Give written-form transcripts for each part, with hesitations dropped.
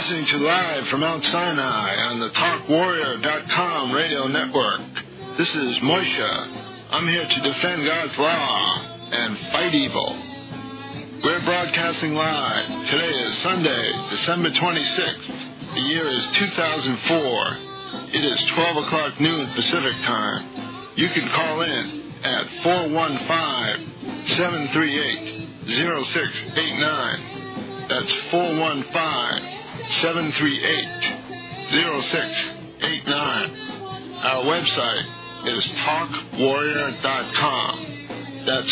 listening to Live from Mount Sinai on the TalkWarrior.com radio network. This is Moshe. I'm here to defend God's law and fight evil. We're broadcasting live. Today is Sunday, December 26th. The year is 2004. It is 12 o'clock noon Pacific time. You can call in at 415-738-0689. That's 415-738-0689. Our website is TalkWarrior.com. That's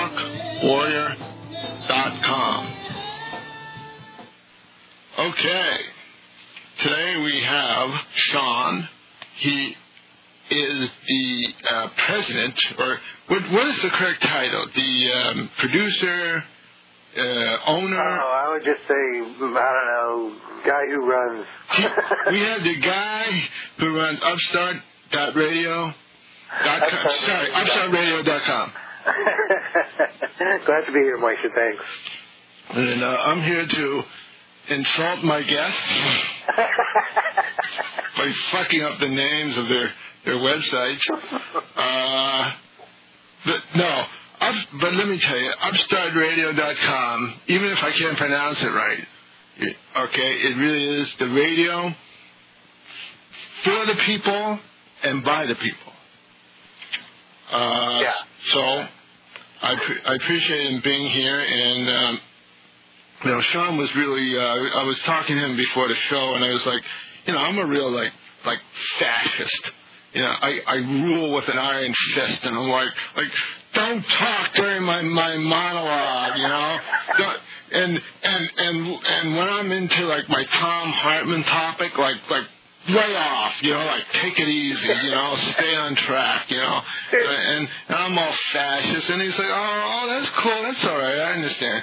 TalkWarrior.com. Okay. Today we have Sean. He is the president, or what is the correct title? The producer, owner? Oh, I would just say, I don't know, guy who runs. We have the guy who runs upstart.radio.com. Sorry, upstartradio.com. Glad to be here, Moshe. Thanks. And I'm here to insult my guests by fucking up the names of their websites. But let me tell you, upstartradio.com, even if I can't pronounce it right, it really is the radio for the people and by the people. So I appreciate him being here, and Sean was really. I was talking to him before the show, and I was like, I'm a real like fascist. I rule with an iron fist, and I'm like, don't talk during my monologue, And when I'm into like my Thom Hartmann topic, like lay off, take it easy, stay on track, and I'm all fascist, and he's like, oh, that's cool, that's all right, I understand,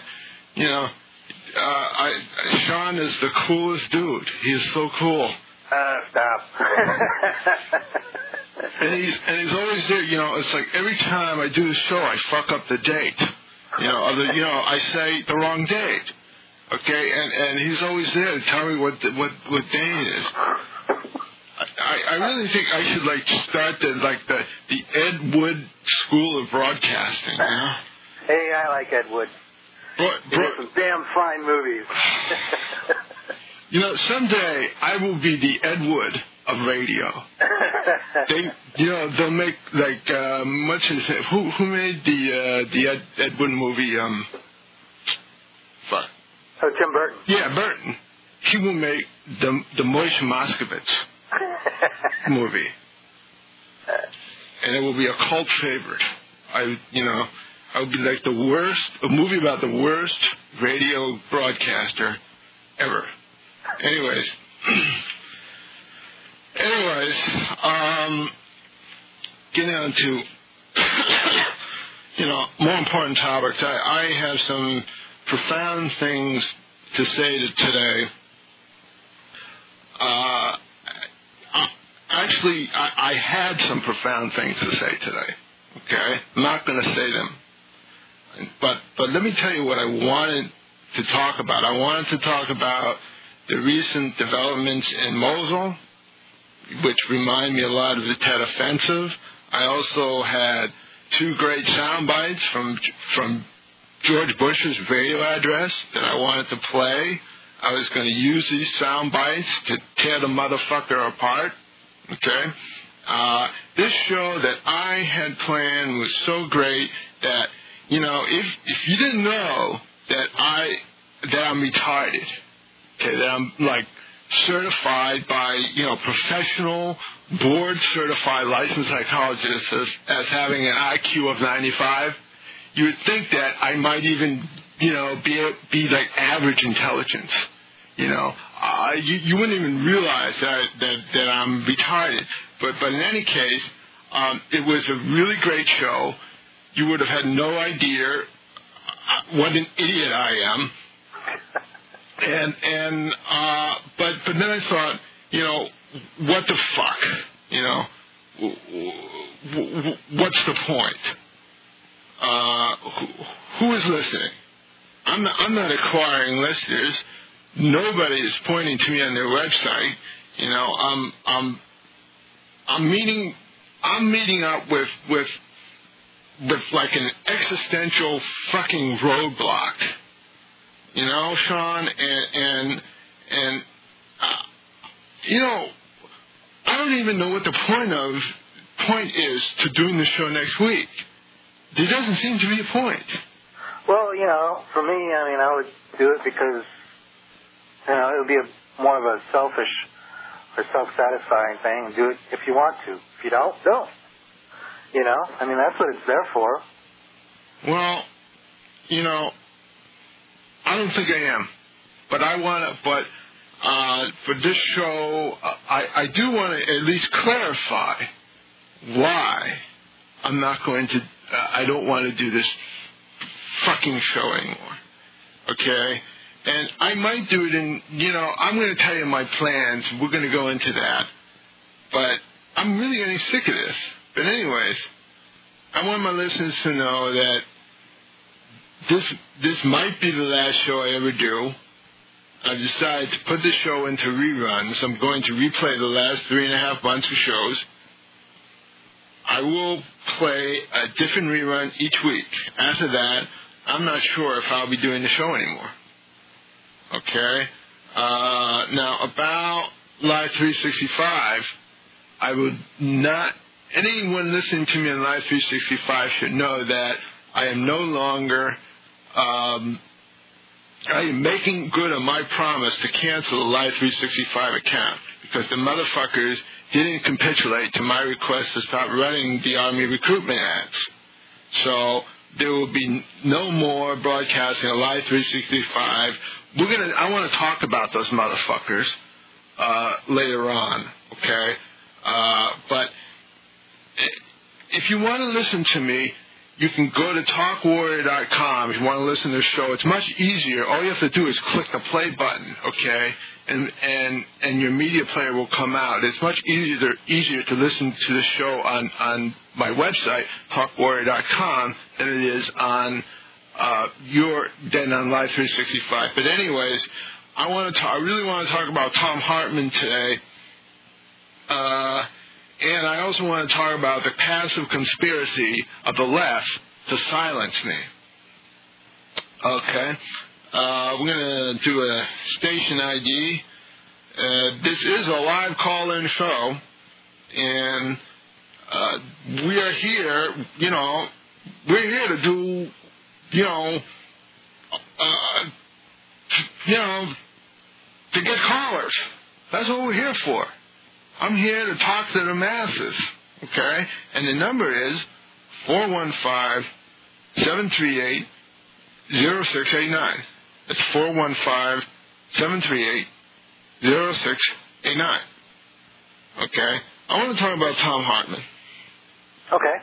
Sean is the coolest dude. He's so cool. Stop. and he's always there. It's like every time I do the show, I fuck up the date. I say the wrong date. Okay, and he's always there to tell me what day it is. I really think I should start the Ed Wood School of Broadcasting. Hey, I like Ed Wood. He did some damn fine movies. Someday I will be the Ed Wood of radio. They'll make what's his name? Who made the Ed Wood movie? Fuck. Oh, Tim Burton. Yeah, Burton. He will make the Moishe Moskovitz movie, and it will be a cult favorite. I would be like a movie about the worst radio broadcaster ever. Anyways, getting on to, more important topics. I have some profound things to say today. Actually, I had some profound things to say today. Okay? I'm not going to say them. But let me tell you what I wanted to talk about. I wanted to talk about the recent developments in Mosul, which remind me a lot of the Tet Offensive. I also had two great sound bites from George Bush's radio address that I wanted to play. I was going to use these sound bites to tear the motherfucker apart. Okay? This show that I had planned was so great that, if you didn't know that I'm retarded, okay, that I'm certified by, professional board certified licensed psychologists as having an IQ of 95, you would think that I might even, be like average intelligence. You wouldn't even realize that I'm retarded. But in any case, it was a really great show. You would have had no idea what an idiot I am. But then I thought, what the fuck? What's the point? Who is listening? I'm not acquiring listeners. nobody is pointing to me on their website. You know, I'm meeting up with like an existential fucking roadblock. You know, Sean, and you know, I don't even know what the point is to doing the show next week. There doesn't seem to be a point. Well, you know, for me, I mean, I would do it because, you know, it would be more of a selfish or self-satisfying thing. Do it if you want to. If you don't, don't. You know, I mean, that's what it's there for. Well, you know, I don't think I am, but I want to. But for this show, I do want to at least clarify why I'm not going to. I don't want to do this fucking show anymore. Okay, and I might do it in. You know, I'm going to tell you my plans. We're going to go into that, but I'm really getting sick of this. But anyways, I want my listeners to know that this might be the last show I ever do. I've decided to put the show into reruns. I'm going to replay the last 3.5 months of shows. I will play a different rerun each week. After that, I'm not sure if I'll be doing the show anymore. Okay? Now, about Live 365, I would not... Anyone listening to me on Live 365 should know that I am no longer... I am making good on my promise to cancel the Live 365 account because the motherfuckers didn't capitulate to my request to stop running the Army recruitment ads. So there will be no more broadcasting of Live 365. I want to talk about those motherfuckers later on, okay? But if you want to listen to me, you can go to TalkWarrior.com if you want to listen to the show. It's much easier. All you have to do is click the play button, okay? And your media player will come out. It's much easier to listen to the show on my website, TalkWarrior.com, than it is on Live 365. But anyways, I really want to talk about Thom Hartmann today. And I also want to talk about the passive conspiracy of the left to silence me. Okay. We're going to do a station ID. This is a live call-in show. And we are here, we're here to do, to get callers. That's what we're here for. I'm here to talk to the masses, okay? And the number is 415-738-0689. It's 415-738-0689. Okay? I want to talk about Thom Hartmann. Okay.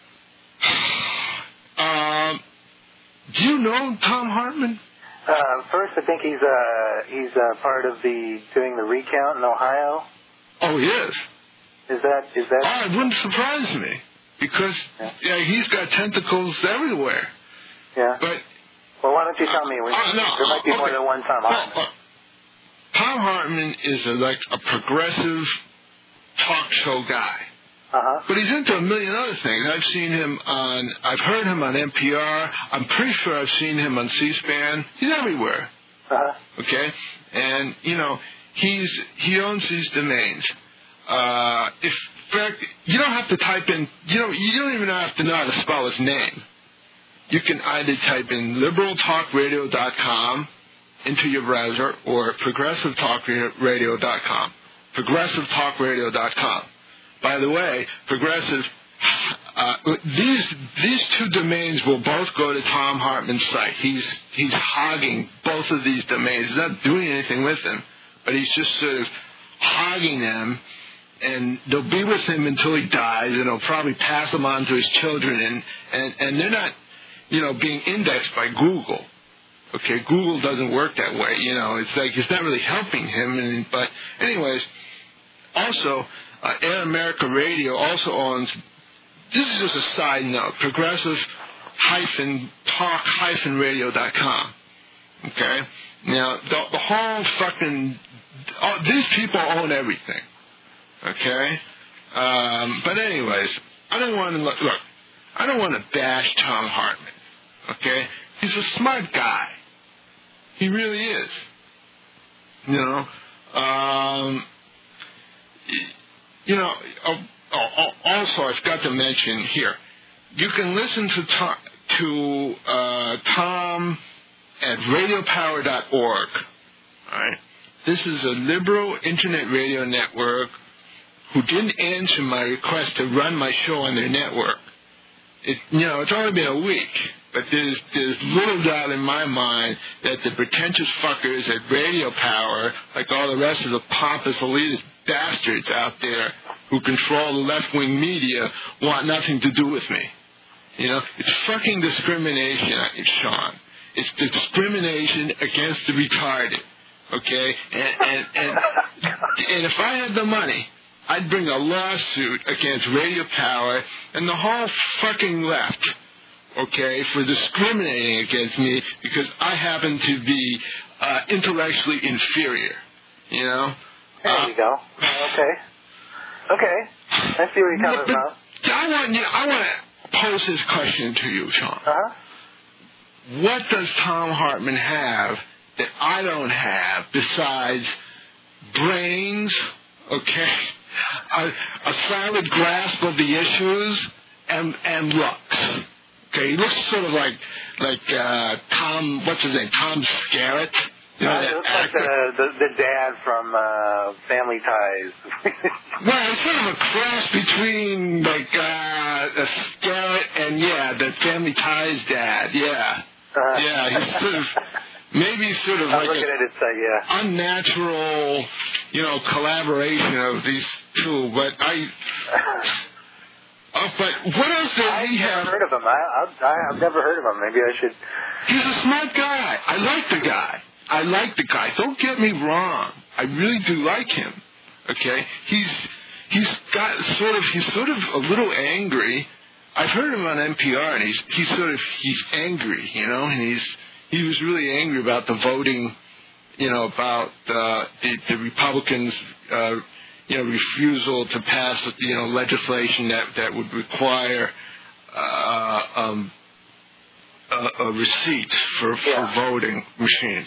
Do you know Thom Hartmann? First, I think he's part of doing the recount in Ohio. Oh, he is. Is that? Oh, it wouldn't surprise me because he's got tentacles everywhere. Yeah. But well, why don't you tell me? There might be more than one Thom Hartmann. Thom Hartmann is like a progressive talk show guy. Uh-huh. But he's into a million other things. I've heard him on NPR. I'm pretty sure I've seen him on C-SPAN. He's everywhere. Uh-huh. Okay? And, he owns these domains. In fact, you don't have to type in, you don't even have to know how to spell his name. You can either type in liberaltalkradio.com into your browser or progressivetalkradio.com. Progressivetalkradio.com. By the way, progressive, these two domains will both go to Thom Hartmann's site. He's hogging both of these domains. He's not doing anything with them, but he's just sort of hogging them, and they'll be with him until he dies, and he'll probably pass them on to his children, and they're not, being indexed by Google. Okay, Google doesn't work that way. It's like it's not really helping him. But anyways, also, Air America Radio also owns, this is just a side note, progressive-talk-radio.com. Okay? Now, the whole fucking... these people own everything. Okay? But anyways, I don't want to... Look, I don't want to bash Thom Hartmann. Okay? He's a smart guy. He really is. You know? Also, I forgot to mention here, you can listen to Tom at radiopower.org. All right? This is a liberal internet radio network who didn't answer my request to run my show on their network. It's only been a week, but there's little doubt in my mind that the pretentious fuckers at Radio Power, like all the rest of the pompous elitist bastards out there who control the left-wing media, want nothing to do with me. It's fucking discrimination, Sean. It's discrimination against the retarded. Okay? And if I had the money, I'd bring a lawsuit against Radio Power and the whole fucking left, okay, for discriminating against me because I happen to be intellectually inferior, There you go. Okay. I see what you're talking about. I want to pose this question to you, Sean. Uh-huh. What does Thom Hartmann have that I don't have besides brains, okay, a solid grasp of the issues, and looks? Okay, he looks sort of like Tom, what's his name, Tom Skerritt. He looks like the dad from Family Ties. Well, it's sort of a cross between a Skerritt and the Family Ties dad. Yeah, he's sort of maybe sort of like an unnatural, collaboration of these two. But but what else does he have? I've never heard of him. I've never heard of him. Maybe I should. He's a smart guy. I like the guy. Don't get me wrong. I really do like him. Okay? He's sort of a little angry. I've heard him on NPR, and he's angry, and he was really angry about the voting, about the Republicans refusal to pass legislation that would require a receipt for voting machines,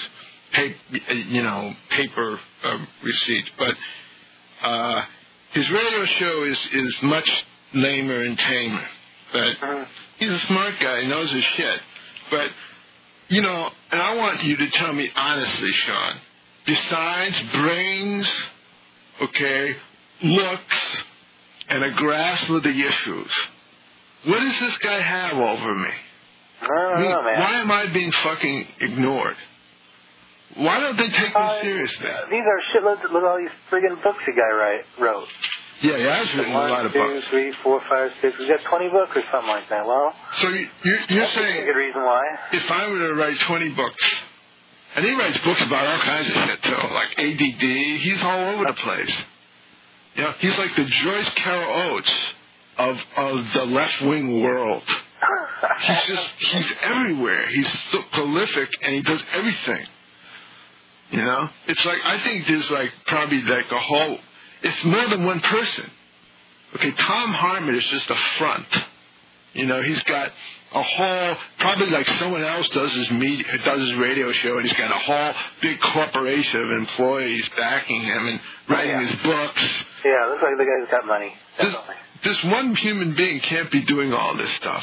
paper receipts. But his radio show is much lamer and tamer. But he's a smart guy. He knows his shit. But and I want you to tell me honestly, Sean. Besides brains, okay, looks, and a grasp of the issues, what does this guy have over me? I don't know, man. Why am I being fucking ignored? Why don't they take me seriously? These are shitloads. Look at all these friggin' books the guy wrote. Yeah, he has written a lot of books. 1, 2, 3, 4, 5, 6. He's got 20 books or something like that. Well, so you're saying a good reason why. If I were to write 20 books, and he writes books about all kinds of shit too, like ADD. He's all over the place. He's like the Joyce Carol Oates of the left wing world. He's everywhere. He's so prolific, and he does everything. It's like I think there's probably a whole. It's more than one person. Okay, Thom Hartmann is just a front. He's got a whole, probably like someone else does his radio show, and he's got a whole big corporation of employees backing him and writing his books. Yeah, looks like the guy's got money. Definitely. This one human being can't be doing all this stuff.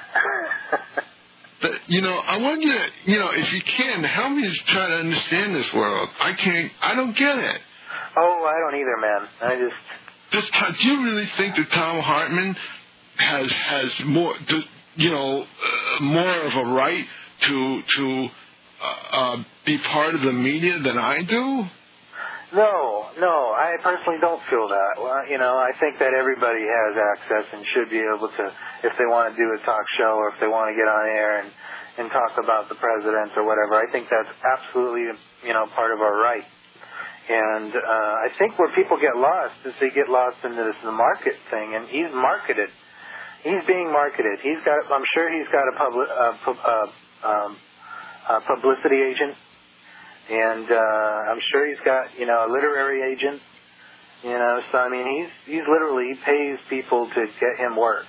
But, I want you to, if you can, help me to try to understand this world. I don't get it. Oh, I don't either, man. Do you really think that Thom Hartmann has more, more of a right to be part of the media than I do? No, I personally don't feel that. Well, I think that everybody has access and should be able to, if they want to do a talk show or if they want to get on air and talk about the president or whatever. I think that's absolutely, part of our right. And I think where people get lost is they get lost into the market thing, and he's marketed. He's being marketed. I'm sure he's got a publicity agent, and I'm sure he's got a literary agent. So I mean, he pays people to get him work.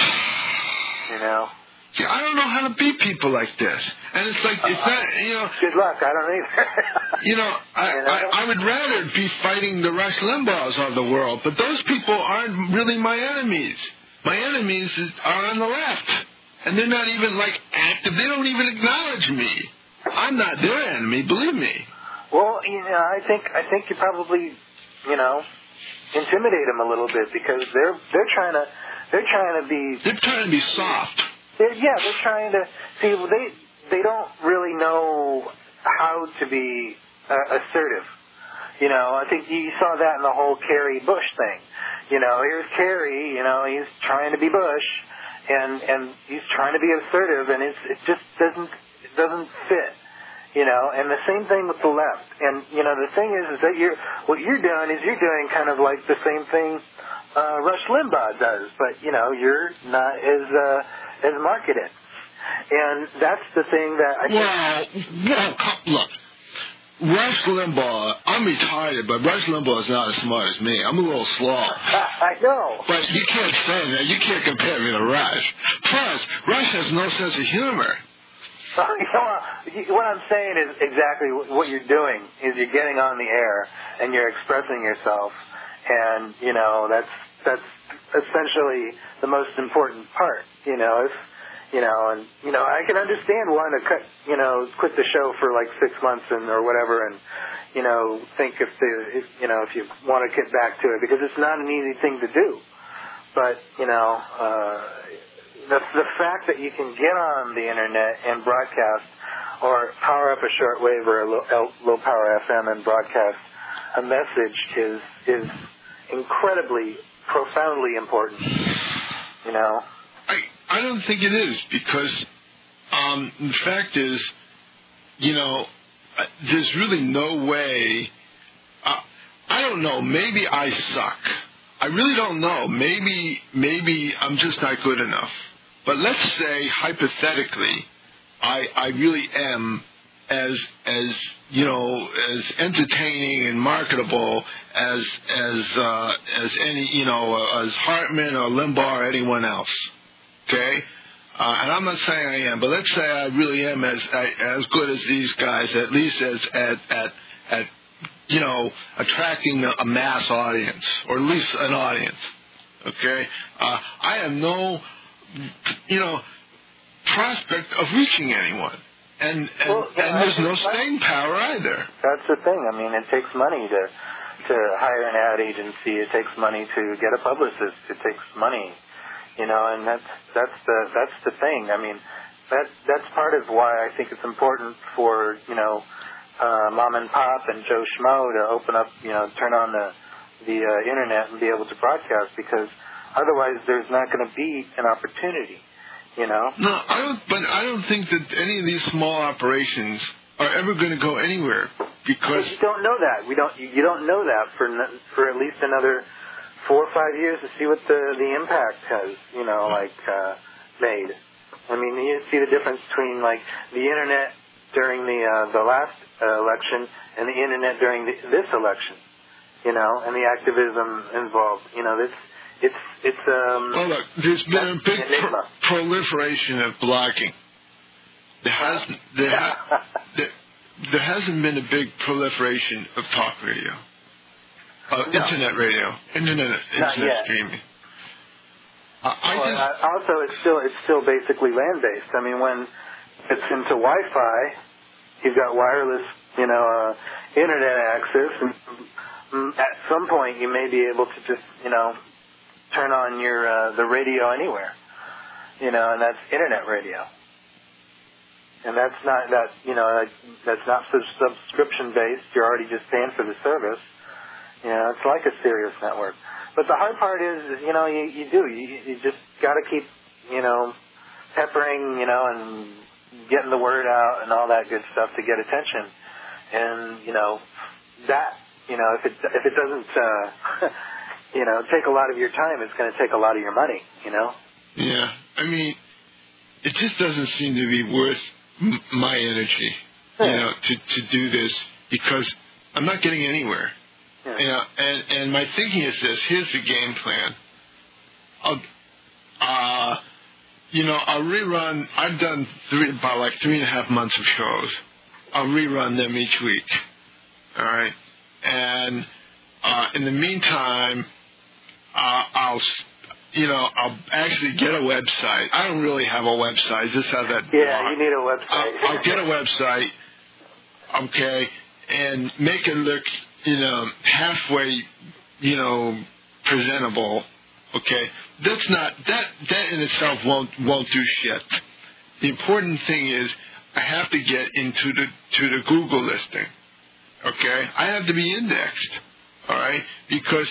See, I don't know how to beat people like this, and it's like it's not. Good luck. I don't either. I would rather be fighting the Rush Limbaughs of the world, but those people aren't really my enemies. My enemies are on the left, and they're not even active. They don't even acknowledge me. I'm not their enemy, believe me. Well, I think you probably, intimidate them a little bit because they're trying to be soft. They're trying to see. They don't really know how to be assertive. I think you saw that in the whole Kerry Bush thing. Here's Kerry. He's trying to be Bush, and he's trying to be assertive, and it just doesn't fit. And the same thing with the left. And the thing is that what you're doing kind of like the same thing Rush Limbaugh does, but you're not as marketed. And that's the thing that I think. Look, Rush Limbaugh, I'm retarded, but Rush Limbaugh is not as smart as me. I'm a little slow. I know. But you can't say that. You can't compare me to Rush. Plus, Rush has no sense of humor. What I'm saying is exactly what you're doing is you're getting on the air and you're expressing yourself, and that's essentially the most important part. I can understand wanting to quit the show for 6 months or whatever, and think if you want to get back to it, because it's not an easy thing to do. But the fact that you can get on the internet and broadcast, or power up a shortwave or a low power FM and broadcast a message is incredibly, profoundly important. I don't think it is, because the fact is, there's really no way. I don't know. Maybe I suck. I really don't know. Maybe I'm just not good enough. But let's say, hypothetically, I really am as entertaining and marketable as any, as Hartman or Limbaugh or anyone else. Okay? And I'm not saying I am, but let's say I really am as good as these guys, at least at attracting a mass audience, or at least an audience. Okay? I have no prospect of reaching anyone. And there's no staying power either. That's the thing. I mean, it takes money to hire an ad agency. It takes money to get a publicist. It takes money, and that's the thing. I mean, that's part of why I think it's important for mom and pop and Joe Schmo to open up, turn on the internet and be able to broadcast, because otherwise there's not going to be an opportunity. No, I don't think that any of these small operations are ever going to go anywhere, because you don't know that. You don't know that for at least another 4 or 5 years to see what the impact has, made. I mean, you see the difference between the internet during the last election and the internet during this election, and the activism involved. Well, look, there's been a big proliferation of blogging. There hasn't been a big proliferation of talk radio, internet radio, internet streaming. Also, it's still basically land based. I mean, when it's into Wi-Fi, you've got wireless, internet access, and at some point you may be able to just, turn on your the radio anywhere, and that's internet radio, and that's not that's not subscription based. You're already just paying for the service. It's like a Sirius network. But the hard part is you just got to keep peppering and getting the word out and all that good stuff to get attention, and if it doesn't take a lot of your time, it's going to take a lot of your money, Yeah, I mean, it just doesn't seem to be worth my energy, to do this because I'm not getting anywhere. Yeah. And my thinking is this. Here's the game plan. I'll rerun. I've done about 3.5 months of shows. I'll rerun them each week. All right. And in the meantime, I'll actually get a website. I don't really have a website. I just have that. Yeah, you need a website. I'll get a website. Okay, and make it look, halfway, presentable. Okay, that's not that in itself won't do shit. The important thing is I have to get into the Google listing. Okay, I have to be indexed. All right, because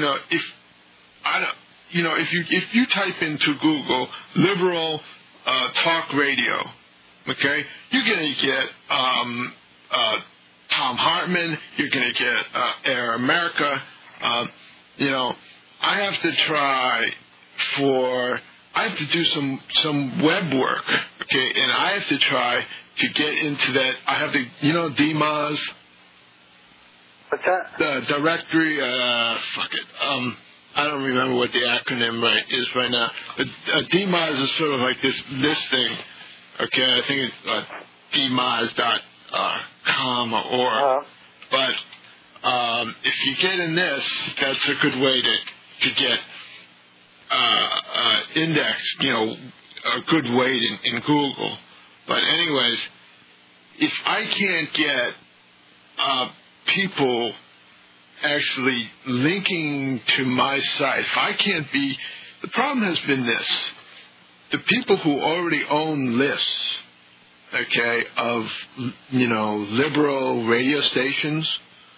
if you type into Google liberal talk radio, okay, you're gonna get Tom Hartman, you're gonna get Air America. I have to do some web work, okay, and I have to try to get into that. I have to, DMOZ. What's that? The directory, fuck it. I don't remember what the acronym is right now. But DMOZ is sort of like this thing, okay, I think it's DMOZ.com or org. But if you get in this, that's a good way to get indexed, a good weight in Google. But anyways, if I can't get people actually linking to my site, if I can't be, the problem has been this: the people who already own lists, okay, of liberal radio stations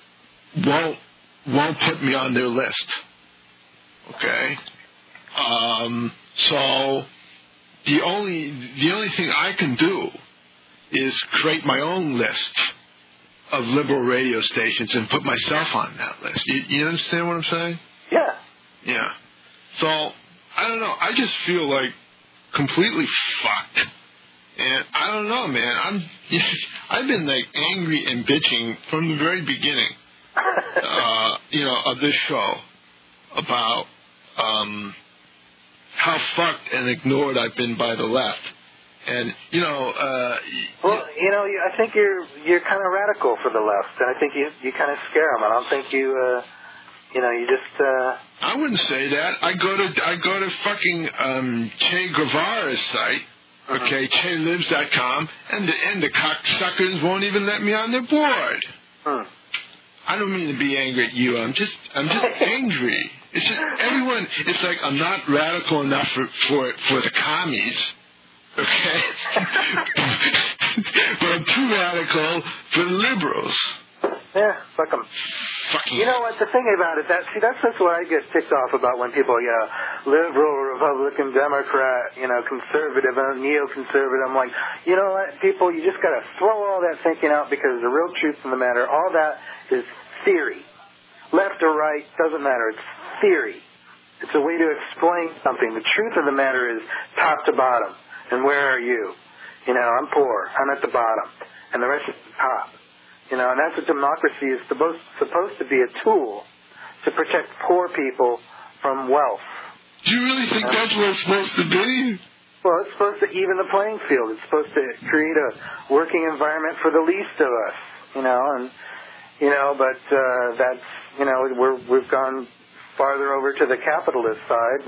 won't put me on their list. Okay, so the only thing I can do is create my own list of liberal radio stations and put myself on that list. You understand what I'm saying? Yeah. Yeah. So I don't know. I just feel like completely fucked. And I don't know, man. I've been like angry and bitching from the very beginning, of this show about how fucked and ignored I've been by the left. And I think you're kind of radical for the left, and I think you kind of scare them. I don't think you just. I wouldn't say that. I go to fucking Che Guevara's site. Okay, CheLives.com, and the cocksuckers won't even let me on their board. I don't mean to be angry at you. I'm just angry. It's just everyone. It's like I'm not radical enough for the commies. Okay, but I'm too radical for the liberals. Yeah, fuck them. You know what? The thing about it, that's what I get ticked off about when people, liberal, Republican, Democrat, conservative, neoconservative. I'm like, you know what, people, you just got to throw all that thinking out because the real truth of the matter, all that is theory. Left or right, doesn't matter. It's theory. It's a way to explain something. The truth of the matter is top to bottom. And where are you? I'm poor. I'm at the bottom. And the rest is the top. And that's what democracy is supposed to be, a tool to protect poor people from wealth. Do you really think that's what it's supposed to be? Well, it's supposed to even the playing field. It's supposed to create a working environment for the least of us, but that's, we've gone farther over to the capitalist side,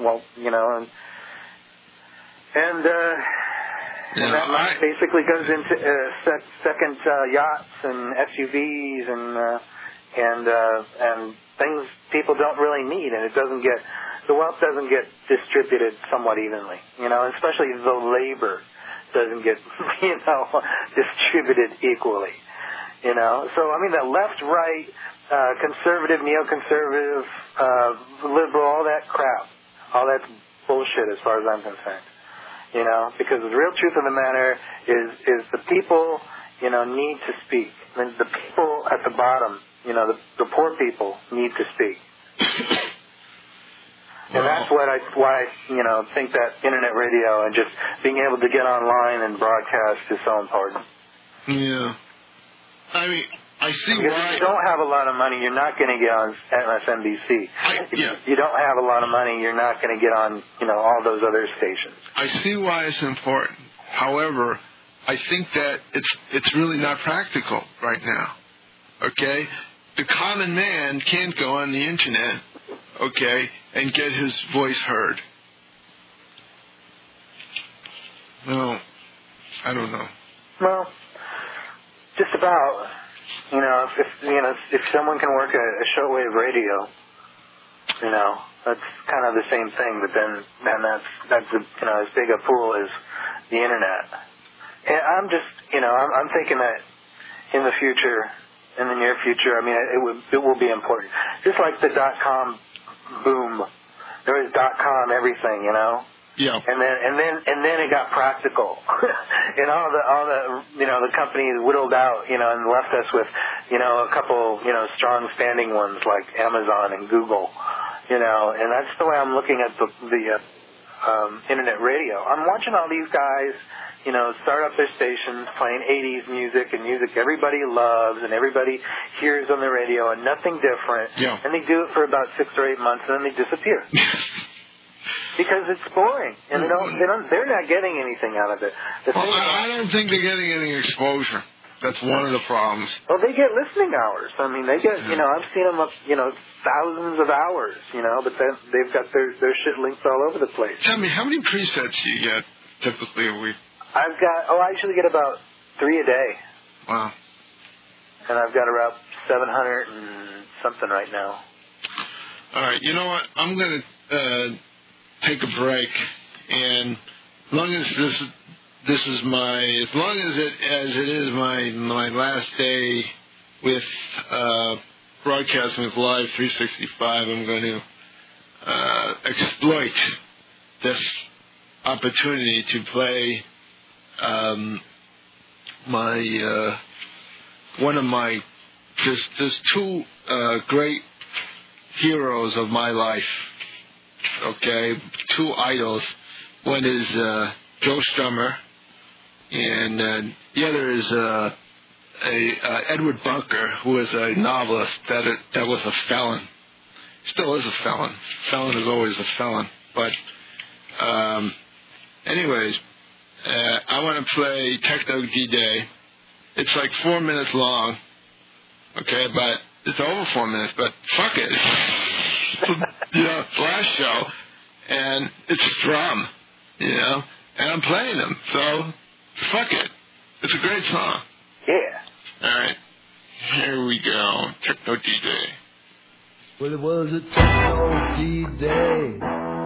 and that money basically goes into second yachts and SUVs and things people don't really need, and the wealth doesn't get distributed somewhat evenly, especially the labor doesn't get distributed equally, So the left, right, conservative, neoconservative, liberal, all that crap, all that's bullshit as far as I'm concerned. Because the real truth of the matter is the people, need to speak. And the people at the bottom, the poor people need to speak. And that's why I think that internet radio and just being able to get online and broadcast is so important. Yeah. I mean, I see because why. If you don't have a lot of money, you're not going to get on MSNBC. If you don't have a lot of money, you're not going to get on, all those other stations. I see why it's important. However, I think that it's really not practical right now. Okay? The common man can't go on the internet, okay, and get his voice heard. No, I don't know. Well, just about. If someone can work a shortwave radio, that's kind of the same thing. But then that's as big a pool as the internet. And I'm just, I'm thinking that in the future, in the near future, I mean, it will be important. Just like the .com boom, there was .com everything, Yeah. And then it got practical, and all the the companies whittled out, and left us with, a couple, strong standing ones like Amazon and Google, and that's the way I'm looking at the internet radio. I'm watching all these guys, start up their stations playing 80s music and music everybody loves and everybody hears on the radio and nothing different. Yeah. And they do it for about 6 or 8 months and then they disappear. Because it's boring, and they're not getting anything out of it. I don't think they're getting any exposure. That's one of the problems. Well, they get listening hours. I mean, they get, I've seen them up, thousands of hours, but then they've got their shit links all over the place. Tell me, how many presets do you get typically a week? I usually get about 3 a day. Wow. And I've got about 700 and something right now. All right, you know what? I'm going to take a break, and as long as this is my last day with broadcasting with Live 365, I'm going to exploit this opportunity to play one of my there's two great heroes of my life. Okay, two idols. One is Joe Strummer, and the other is Edward Bunker, who was a novelist that was a felon. Still is a felon. Felon is always a felon. But anyways, I want to play Techno D-Day. It's like 4 minutes long. Okay, but it's over 4 minutes. But fuck it. Last show, and it's Thrum, and I'm playing them, so fuck it. It's a great song. Yeah. All right, here we go. Techno D-Day. Well, it was a Techno D-Day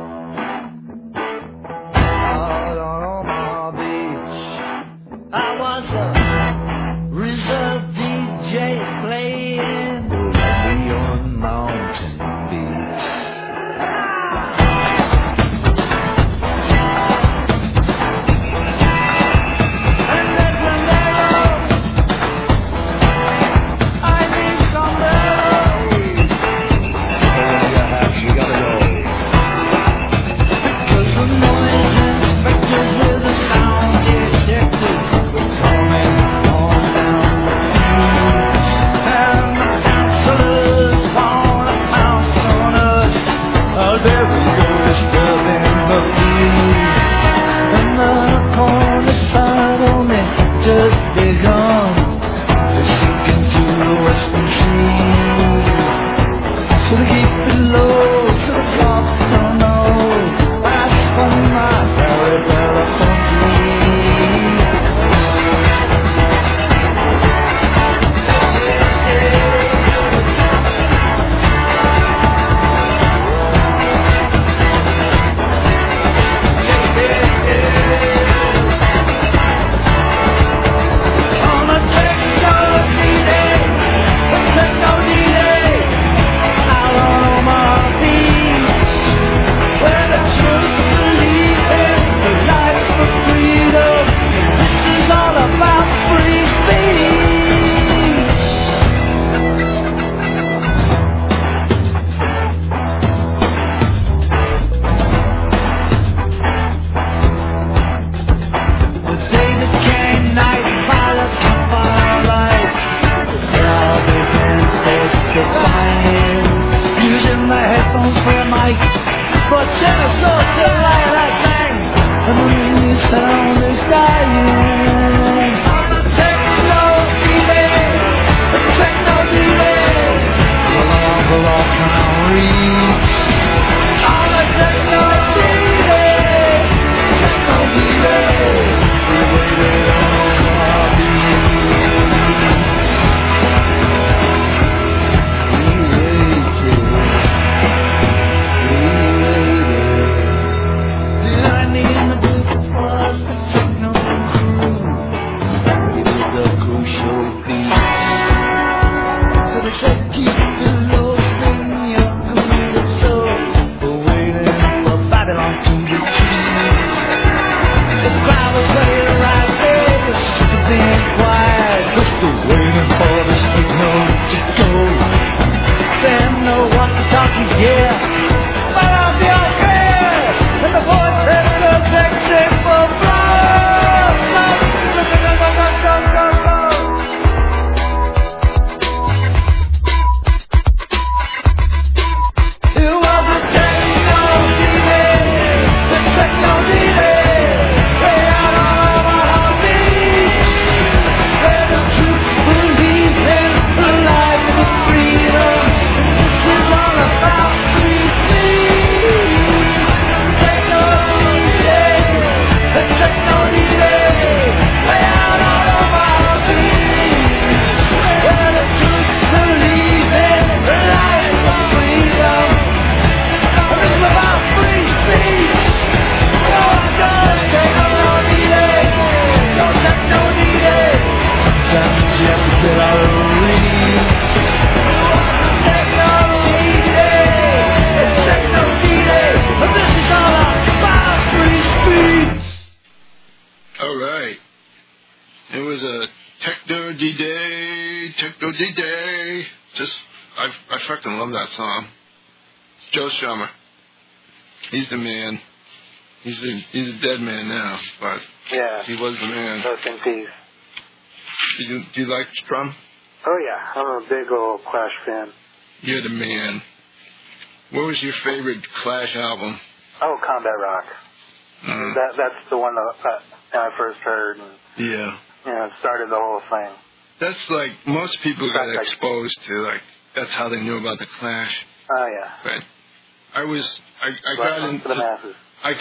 out on Omaha Beach. I was a reserve DJ playing the neon mountain beach. You gotta know. for tenor, so delight I sang. And the new sound is dying. On the techno TV, the techno TV, the long can't reach. On the techno TV, techno TV, we waited on our beat. I fucking love that song. Joe Strummer. He's the man. He's a dead man now, but yeah, he was the man. Rest in peace. Do you like Strum? Oh yeah, I'm a big old Clash fan. You're the man. What was your favorite Clash album? Oh, Combat Rock. That's the one that I first heard. And, yeah. It started the whole thing. That's like most people got exposed to, like, that's how they knew about the Clash. Oh yeah. But I got into the masses.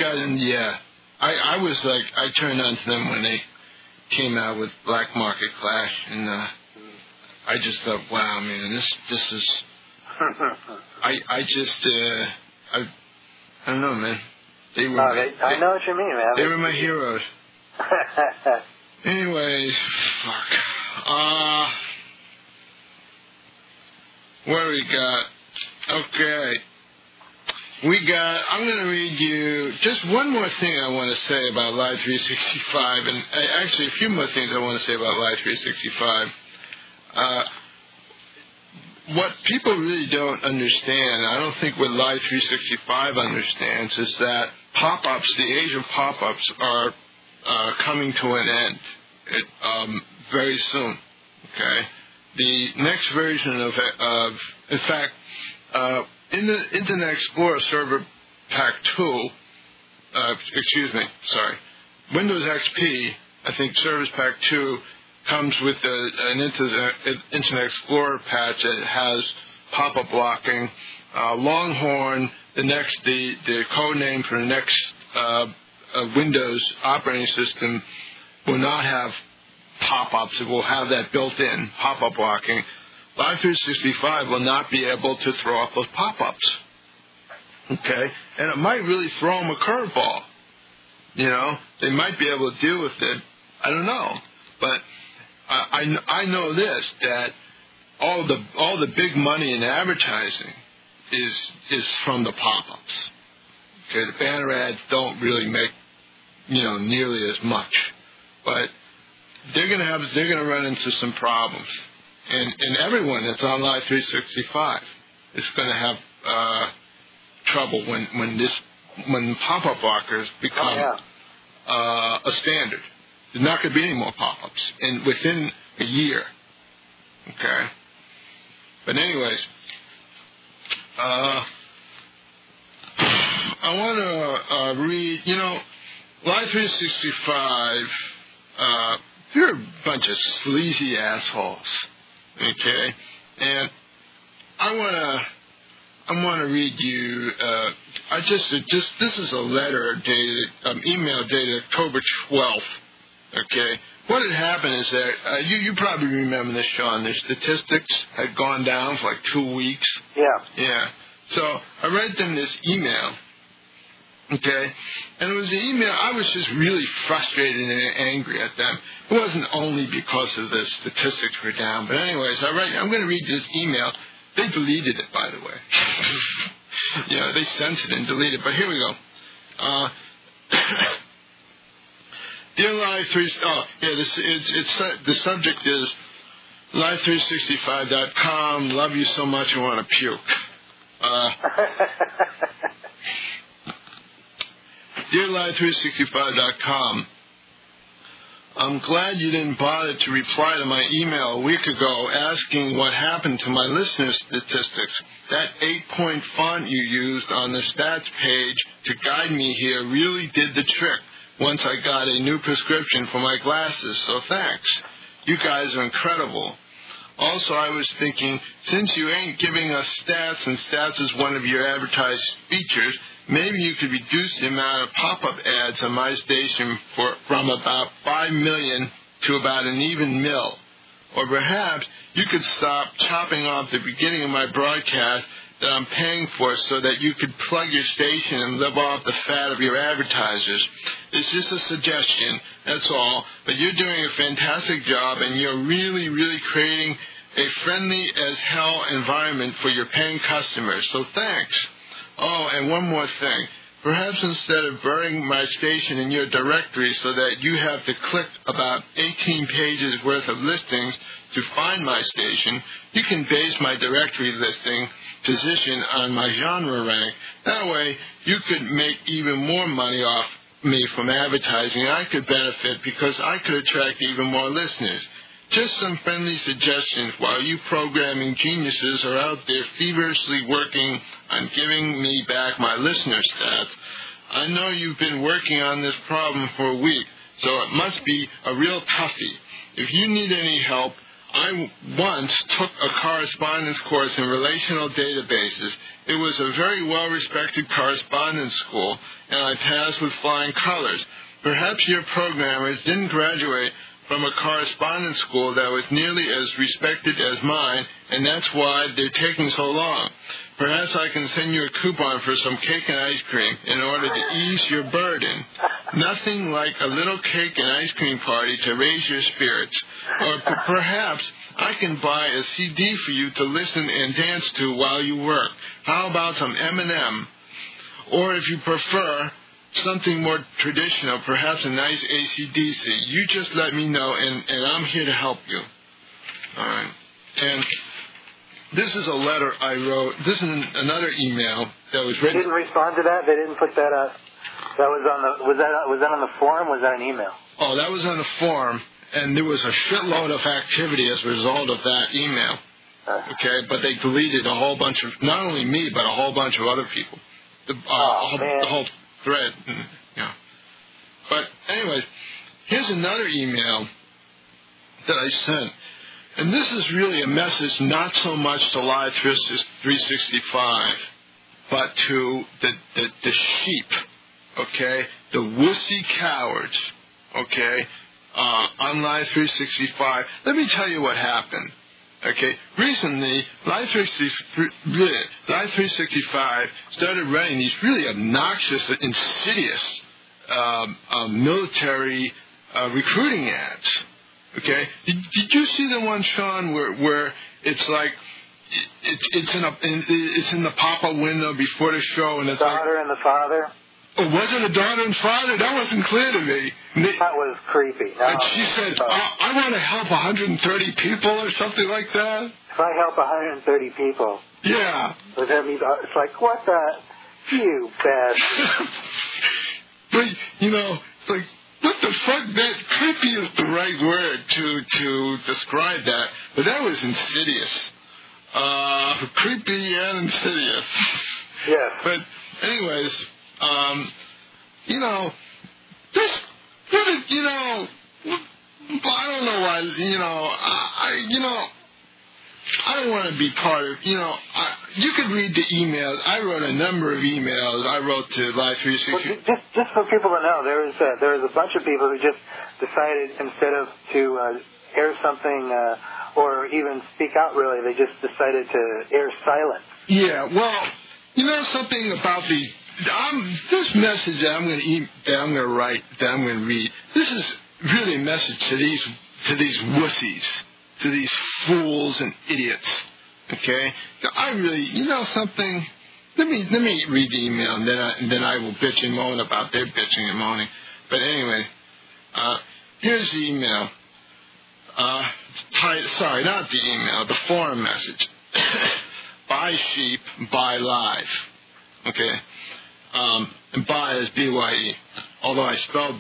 I was like, I turned on to them when they came out with Black Market Clash, and I just thought, wow, man, this is. I don't know, man. They were. I know what you mean, man. They were my heroes. Anyways, fuck. What do we got? Okay. I'm going to read you just one more thing I want to say about Live 365, and actually a few more things I want to say about Live 365. What people really don't understand, I don't think what Live 365 understands, is that pop-ups, the age of pop-ups, are coming to an end very soon. Okay? The next version of in fact, in the Internet Explorer Server Pack 2, Windows XP, I think Service Pack 2 comes with an Internet Explorer patch that has pop-up blocking. Longhorn, the code name for the next Windows operating system, will not have pop-ups. It will have that built-in pop-up blocking. Live 365 will not be able to throw up those pop-ups. Okay? And it might really throw them a curveball. You know? They might be able to deal with it. I don't know. But I know this, that all the big money in advertising is from the pop-ups. Okay? The banner ads don't really make, nearly as much. But they're gonna run into some problems. And everyone that's on Live 365 is going to have trouble when pop-up blockers become a standard. There's not going to be any more pop-ups within a year. Okay. But anyways, to read, Live 365, you're a bunch of sleazy assholes, okay? And I want to read you, this is a letter dated, email dated October 12th, okay? What had happened is that, you probably remember this, Sean, the statistics had gone down for like 2 weeks. Yeah. So I read them this email, okay? And it was an email, I was just really frustrated and angry at them. It wasn't only because of the statistics were down, but anyways, I'm going to read this email. They deleted it, by the way. They censored it and deleted it, but here we go. Dear Live 365, the subject is Live365.com, love you so much I want to puke. Dear Live365.com, I'm glad you didn't bother to reply to my email a week ago asking what happened to my listener statistics. That 8-point font you used on the stats page to guide me here really did the trick once I got a new prescription for my glasses, so thanks. You guys are incredible. Also, I was thinking, since you ain't giving us stats and stats is one of your advertised features, maybe you could reduce the amount of pop-up ads on my station from about 5 million to about an even mil. Or perhaps you could stop chopping off the beginning of my broadcast that I'm paying for so that you could plug your station and live off the fat of your advertisers. It's just a suggestion, that's all. But you're doing a fantastic job, and you're really, really creating a friendly as hell environment for your paying customers. So thanks. Oh, and one more thing. Perhaps instead of burying my station in your directory so that you have to click about 18 pages worth of listings to find my station, you can base my directory listing position on my genre rank. That way, you could make even more money off me from advertising. I could benefit because I could attract even more listeners. Just some friendly suggestions while you programming geniuses are out there feverishly working on giving me back my listener stats. I know you've been working on this problem for a week, so it must be a real toughie. If you need any help, I once took a correspondence course in relational databases. It was a very well-respected correspondence school, and I passed with flying colors. Perhaps your programmers didn't graduate from a correspondence school that was nearly as respected as mine, and that's why they're taking so long. Perhaps I can send you a coupon for some cake and ice cream in order to ease your burden. Nothing like a little cake and ice cream party to raise your spirits. Or perhaps I can buy a CD for you to listen and dance to while you work. How about some Eminem? Or if you prefer something more traditional, perhaps a nice AC/DC. You just let me know, and I'm here to help you. All right. And this is a letter I wrote. This is another email that was written. They didn't respond to that? They didn't put that up? That was on the, was that on the forum? Was that an email? Oh, that was on the forum, and there was a shitload of activity as a result of that email. Okay, but they deleted a whole bunch of, not only me, but a whole bunch of other people. The whole thread. Yeah. But anyways, here's another email that I sent. And this is really a message not so much to Live 365, but to the sheep, okay? The wussy cowards, okay, on Live 365. Let me tell you what happened. Okay, recently, Live 365 started running these really obnoxious, insidious military recruiting ads. Okay, did you see the one, Sean, where it's like it's in the pop-up window before the show, and it's daughter and the father. Oh, was it a daughter and father? That wasn't clear to me. That was creepy. No, and she said, I want to help 130 people or something like that. If I help 130 people. Yeah. Would that mean, it's like, what the, you bastard. But, it's like, what the fuck? That creepy is the right word to describe that. But that was insidious. Creepy and insidious. Yes. But anyways, You know, this, you know, I don't know why, you know, I don't want to be part of, you know, you could read the emails. I wrote a number of emails. I wrote to Live 360. Well, just for people to know, there is a bunch of people who just decided instead of to air something or even speak out, really, they just decided to air silence. Yeah, well, you know something about this message that I'm going to write, that I'm going to read. This is really a message to these wussies, to these fools and idiots. Okay, now, I really, you know something. Let me read the email, and then I will bitch and moan about their bitching and moaning. But anyway, here's the email. Sorry, not the email. The forum message. Buy sheep, buy live. Okay. And buy is B-Y-E. Although I spelled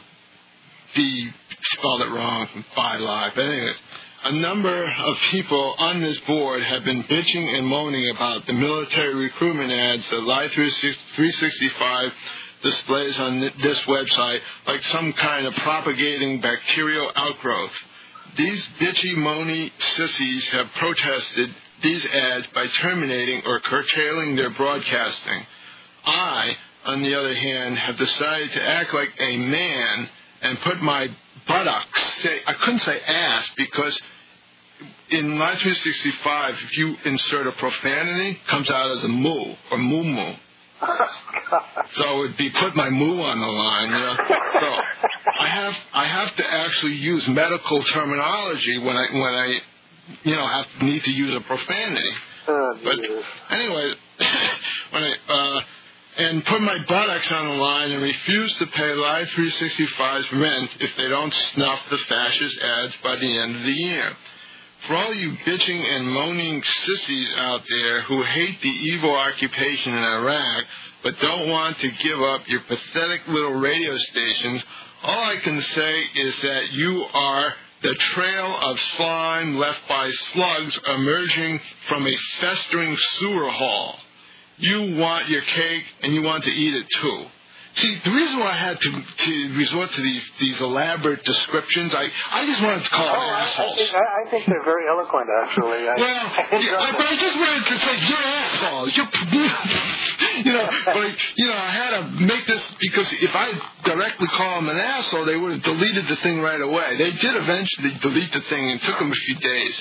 it wrong, buy live. But anyways, a number of people on this board have been bitching and moaning about the military recruitment ads that Live 365 displays on this website like some kind of propagating bacterial outgrowth. These bitchy, moany sissies have protested these ads by terminating or curtailing their broadcasting. I, on the other hand, have decided to act like a man and put my buttocks, I couldn't say ass because in Live 365, if you insert a profanity, it comes out as a moo or moo-moo. So it would be put my moo on the line, you know. So I have to actually use medical terminology when I you know need to use a profanity. But anyway, and put my buttocks on the line and refuse to pay Live 365's rent if they don't snuff the fascist ads by the end of the year. For all you bitching and moaning sissies out there who hate the evil occupation in Iraq but don't want to give up your pathetic little radio stations, all I can say is that you are the trail of slime left by slugs emerging from a festering sewer hall. You want your cake and you want to eat it too. See, the reason why I had to resort to these elaborate descriptions, I just wanted to call them assholes. I think they're very eloquent, actually. But I just wanted to say, you're assholes. I had to make this, because if I directly call them an asshole, they would have deleted the thing right away. They did eventually delete the thing, and it took them a few days.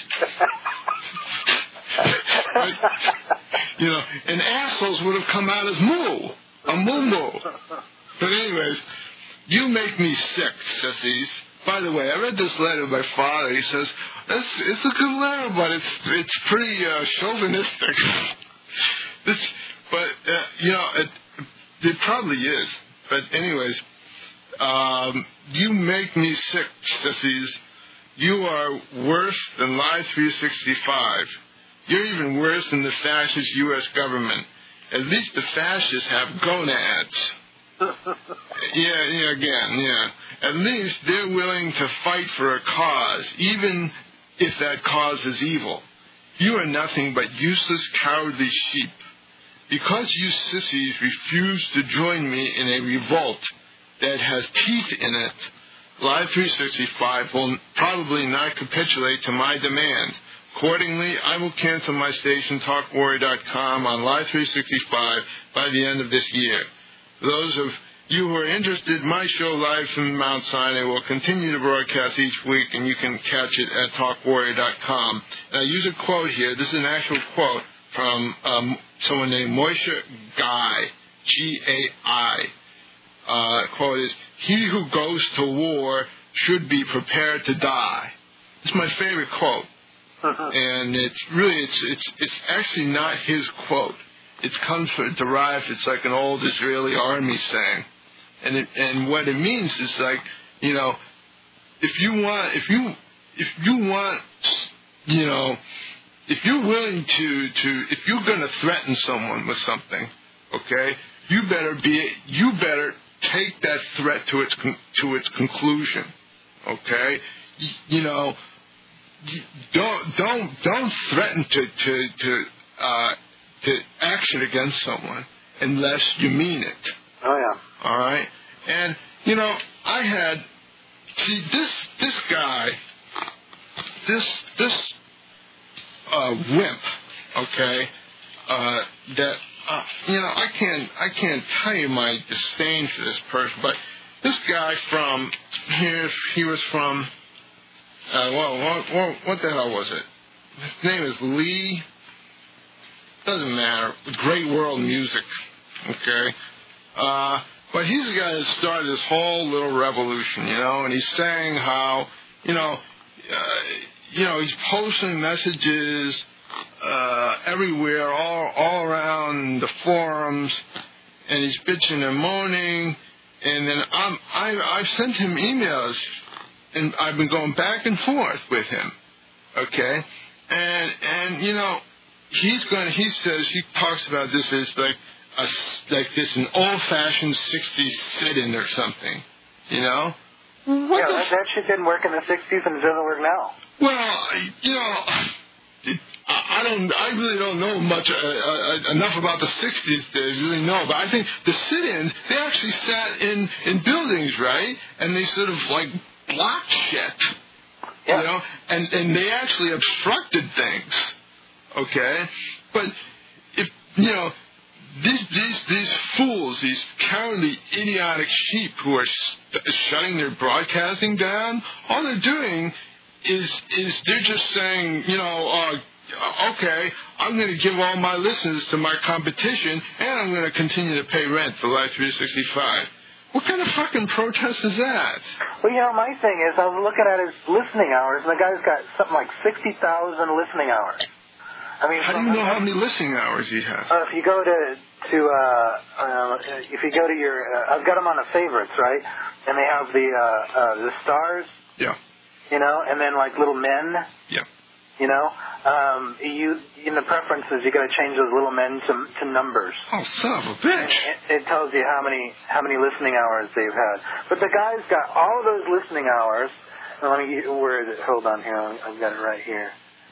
And assholes would have come out as moo. A moo-moo. But anyways, you make me sick, sissies. By the way, I read this letter by father. He says, it's a good letter, but it's pretty chauvinistic. It probably is. But anyways, you make me sick, sissies. You are worse than Live 365. You're even worse than the fascist U.S. government. At least the fascists have gonads. Yeah. At least they're willing to fight for a cause, even if that cause is evil. You are nothing but useless, cowardly sheep. Because you sissies refuse to join me in a revolt that has teeth in it, Live 365 will probably not capitulate to my demands. Accordingly, I will cancel my station, TalkWarrior.com, on Live 365 by the end of this year. For those of you who are interested, my show live from Mount Sinai will continue to broadcast each week, and you can catch it at TalkWarrior.com. And I use a quote here. This is an actual quote from someone named Moshe Guy, G-A-I. Quote is, "He who goes to war should be prepared to die." It's my favorite quote. And it's actually not his quote. It comes derived. It's like an old Israeli army saying, and what it means is like, if you're willing to if you're going to threaten someone with something, okay, you better take that threat to its conclusion, okay, Don't threaten to action against someone unless you mean it. Oh yeah. You know, I had this guy, this wimp, okay, that you know, I can't tell you my disdain for this person, but this guy from here, he was from what the hell was it? His name is Lee. Doesn't matter. Great World Music, okay. But he's the guy that started this whole little revolution, you know, and he's saying how, you know, he's posting messages everywhere, all around the forums, and he's bitching and moaning, and then I've sent him emails, and I've been going back and forth with him, okay, and you know, he talks about this as an old-fashioned 60s sit-in or something, you know? That shit didn't work in the 60s and it doesn't work now. Well, you know, I really don't know much enough about the 60s to really know, but I think the sit-ins, they actually sat in buildings, right? And they sort of like blocked shit, you know, and they actually obstructed things, okay? But if you know, these fools, these cowardly, idiotic sheep who are shutting their broadcasting down, all they're doing is they're just saying, you know, okay, I'm going to give all my listeners to my competition, and I'm going to continue to pay rent for Life 365. What kind of fucking protest is that? Well, you know, my thing is, I was looking at his listening hours, and the guy's got something like 60,000 listening hours. I mean, how do you know how many listening hours he has? If you go to your, I've got them on the favorites, right? And they have the stars. Yeah. You know, and then like little men. Yeah. You know, you in the preferences, you got to change those little men to numbers. Oh, son of a bitch! It tells you how many listening hours they've had. But the guy's got all of those listening hours. Where is it? Hold on here. I've got it right here.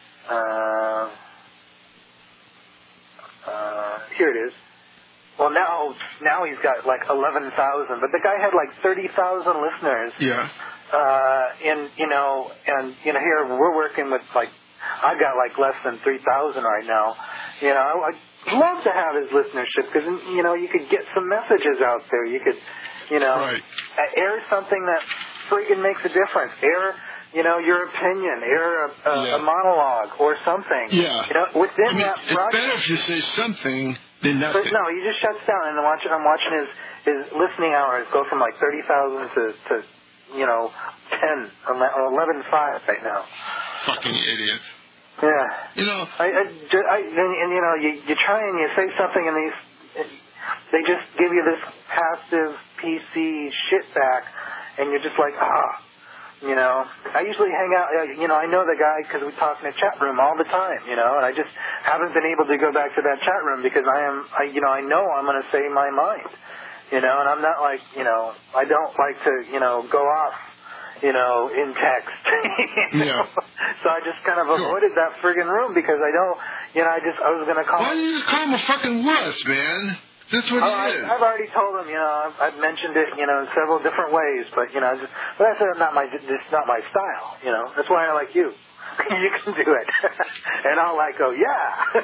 Here it is. Well, now he's got like 11,000, but the guy had like 30,000 listeners. Yeah. And here we're working with like, I've got like less than 3,000 right now. You know, I'd love to have his listenership because, you know, you could get some messages out there. You could, you know, air something that freaking makes a difference. Air, you know, your opinion, air a monologue or something. Yeah. You know, within that it's better if you say something than nothing. But no, he just shuts down, and I'm watching his listening hours go from like 30,000 to you know, 10 or 11.5 right now. Fucking idiot. Yeah. You know, and you know, you try and you say something, and they just give you this passive PC shit back, and you're just like, you know. I usually hang out, you know, I know the guy because we talk in a chat room all the time, you know, and I just haven't been able to go back to that chat room because I know I'm going to say my mind. You know, and I'm not like, you know, I don't like to, you know, go off, you know, in text. You know? So I just kind of avoided that friggin' room because I don't, you know, I was going to call him. Why do you just call him a fucking wuss, man? That's what he is. I've already told him, you know, I've mentioned it, you know, in several different ways, but, you know, but that's not my style, you know. That's why I like you. You can do it. And I'll like go, yeah.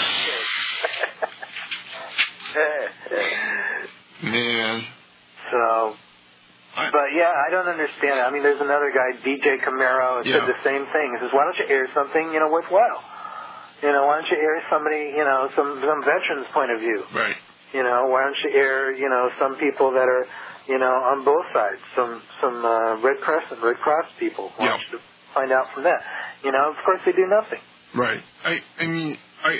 Man. So, but yeah, I don't understand it. I mean, there's another guy, DJ Camaro, said the same thing. He says, why don't you air something, you know, worthwhile? You know, why don't you air somebody, you know, some veterans' point of view? Right. You know, why don't you air, you know, some people that are, you know, on both sides, some Red Crescent, Red Cross people. Why don't you find out from that? You know, of course they do nothing. Right. I mean,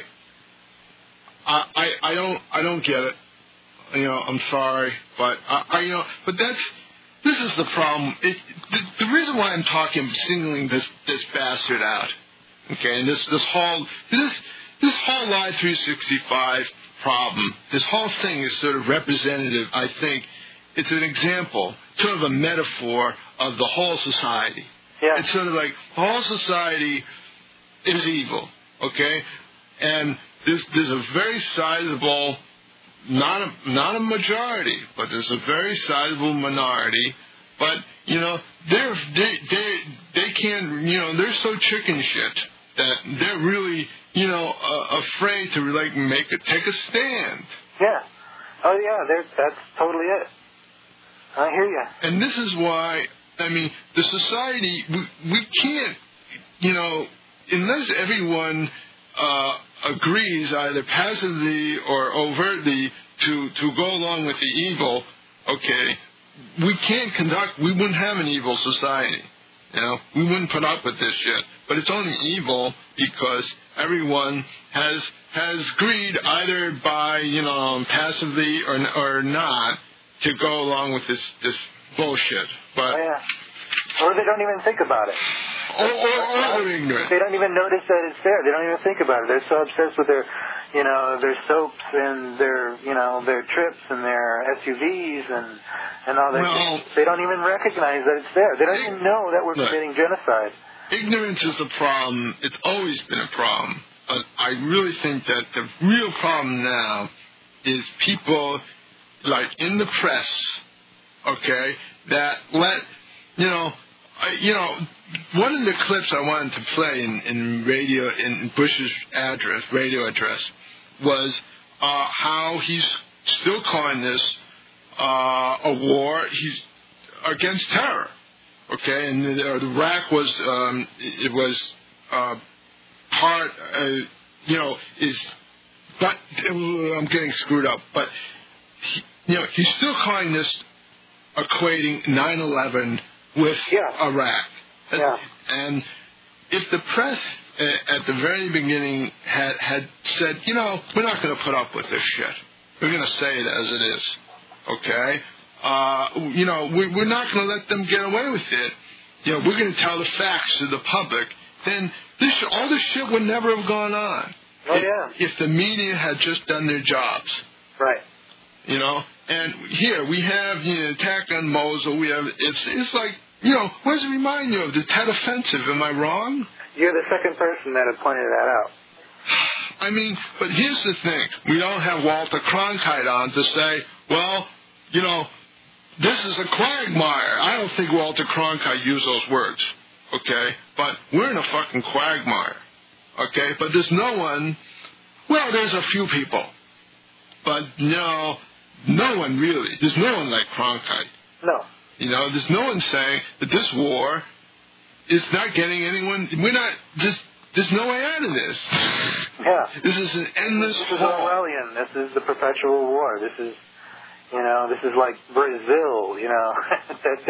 I don't get it. You know, I'm sorry, but you know, but this is the problem. The reason why I'm singling this bastard out, okay, and this whole Live 365 problem, this whole thing is sort of representative. I think it's an example, sort of a metaphor of the whole society. Yeah. It's sort of like the whole society is evil, okay, and there's a very sizable not a majority, but there's a very sizable minority. But they can't. They're so chicken shit that they're really afraid to take a stand. Yeah. Oh yeah. That's totally it. I hear you. And this is why the society we can't unless everyone agrees either passively or overtly to go along with the evil. Okay. We wouldn't have an evil society. We wouldn't put up with this shit. But it's only evil because everyone has agreed either by, passively or not to go along with this bullshit. But or they don't even think about it. Or they're ignorant. They don't even notice that it's there. They don't even think about it. They're so obsessed with their soaps and their trips and their SUVs and all that shit. They don't even recognize that it's there. They don't even know that we're committing genocide. Ignorance is a problem. It's always been a problem. But I really think that the real problem now is people like in the press, okay, that let one of the clips I wanted to play in Bush's radio address was how he's still calling this a war. He's against terror, okay, and the Iraq was part, but I'm getting screwed up, but he's still calling this equating 9/11 with Iraq. Yeah. And if the press at the very beginning had said, we're not going to put up with this shit. We're going to say it as it is. Okay? We're not going to let them get away with it. We're going to tell the facts to the public. Then all this shit would never have gone on. If the media had just done their jobs. Right. And here we have the attack on Mosul. We have it's like what does it remind you of? The Tet Offensive? Am I wrong? You're the second person that has pointed that out. But here's the thing: we don't have Walter Cronkite on to say, well, this is a quagmire. I don't think Walter Cronkite used those words. Okay, but we're in a fucking quagmire. Okay, but there's no one. Well, there's a few people, but no one really. There's no one like Cronkite. No. There's no one saying that this war is not getting anyone. There's no way out of this. Yeah. This is an endless war. This is Orwellian. This is the perpetual war. This is like Brazil. This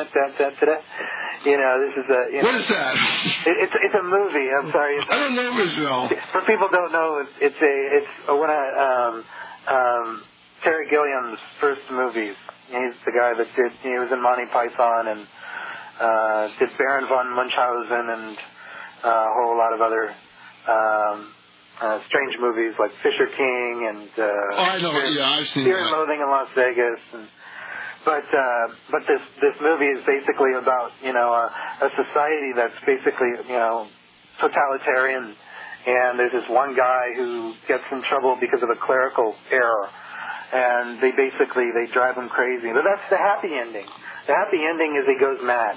is a. What is that? It's a movie. I'm sorry. I don't know Brazil. For people who don't know, it's one of Terry Gilliam's first movies. He's the guy that he was in Monty Python and did Baron von Munchausen and a whole lot of other strange movies like Fisher King and I know. I've seen Fear and Loathing in Las Vegas. But this movie is basically about a society that's basically totalitarian, and there's this one guy who gets in trouble because of a clerical error. And they drive him crazy. But that's the happy ending. The happy ending is he goes mad.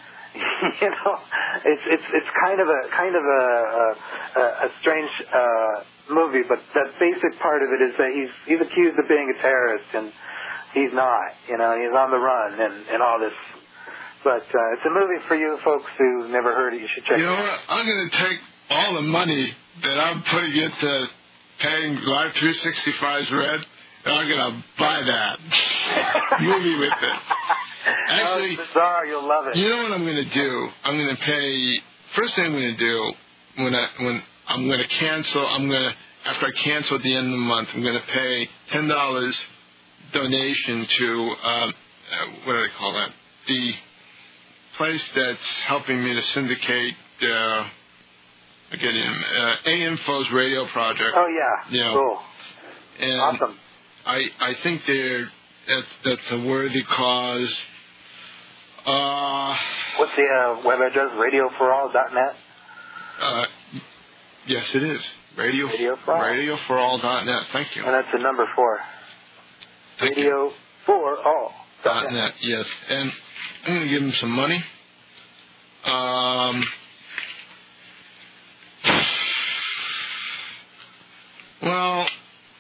It's kind of a strange movie, but that basic part of it is that he's accused of being a terrorist, and he's not. He's on the run and all this. But it's a movie for you folks who never heard it. You should check it out. What? I'm going to take all the money that I'm putting into paying Live 365's rent, and I'm going to buy that movie with it. Actually, it's bizarre. You'll love it. You know what I'm going to do? I'm going to pay. First thing I'm going to do when I'm going to cancel. After I cancel at the end of the month, I'm going to pay $10 donation to what do they call that? The place that's helping me to syndicate. A-Info's radio project. Oh yeah. Cool. And awesome. I think that's a worthy cause. What's the web address? RadioForAll.net? Yes, it is. RadioForAll.net. Thank you. And that's the number 4. Radio for All. .net, yes. And I'm going to give him some money. Well,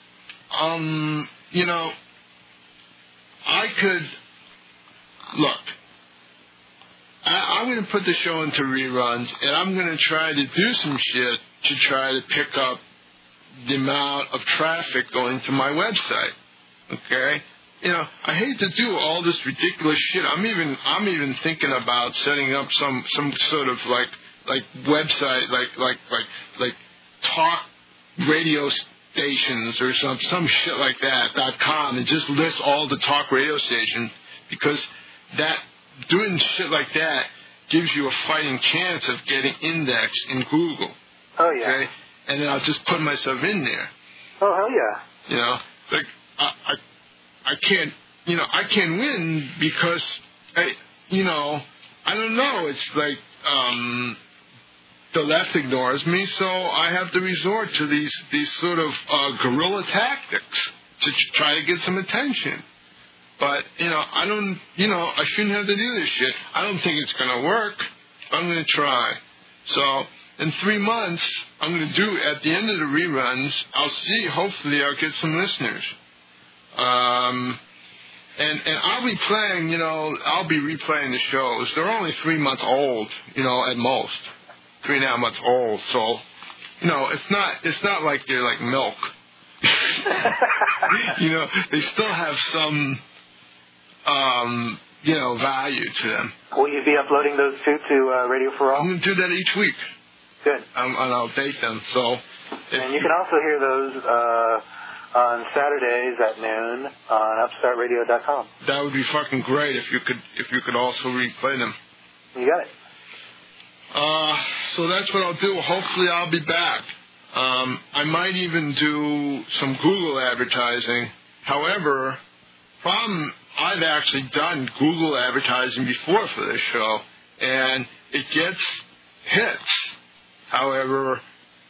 you know, I could, look, I'm going to put the show into reruns, and I'm going to try to do some shit to try to pick up the amount of traffic going to my website. Okay? You know, I hate to do all this ridiculous shit. I'm even thinking about setting up some sort of like website, like talk radio stations or some shit like that .com, and just list all the talk radio stations, because that doing shit like that gives you a fighting chance of getting indexed in Google. Oh yeah. Okay? And then I'll just put myself in there. Oh hell yeah. You know, like I can't, you know, I can't win because I don't know. It's like the left ignores me, so I have to resort to these sort of guerrilla tactics to try to get some attention. But I shouldn't have to do this shit. I don't think it's going to work. I'm going to try. So in 3 months, I'm going to do, at the end of the reruns, I'll see, hopefully I'll get some listeners. And I'll be playing, I'll be replaying the shows. They're only 3 months old, at most. 3.5 months old. So, it's not like they're like milk. They still have some, value to them. Will you be uploading those to Radio for All? I'm going to do that each week. Good. And I'll date them. So, and you can also hear those on Saturdays at noon on UpstartRadio.com. That would be fucking great if you could also replay them. You got it. So that's what I'll do. Hopefully I'll be back. I might even do some Google advertising. However, I've actually done Google advertising before for this show, and it gets hits. However,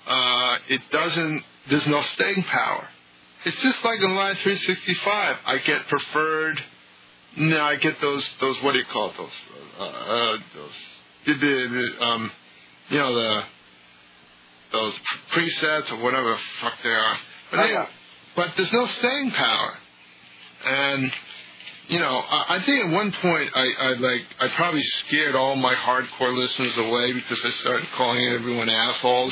there's no staying power. It's just like in Live 365. I get preferred. No, I get those. What do you call it? Those presets or whatever the fuck they are. But anyway, but there's no staying power. And I think at one point I probably scared all my hardcore listeners away because I started calling everyone assholes.